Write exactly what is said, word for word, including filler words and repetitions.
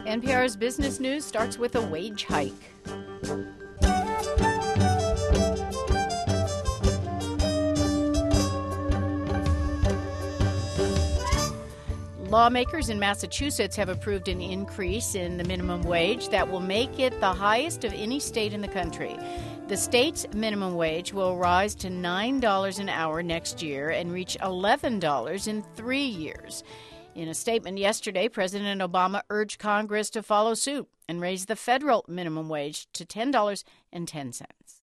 N P R's Business News starts with a wage hike. Lawmakers in Massachusetts have approved an increase in the minimum wage that will make it the highest of any state in the country. The state's minimum wage will rise to nine dollars an hour next year and reach eleven dollars in three years. In a statement yesterday, President Obama urged Congress to follow suit and raise the federal minimum wage to ten dollars and ten cents.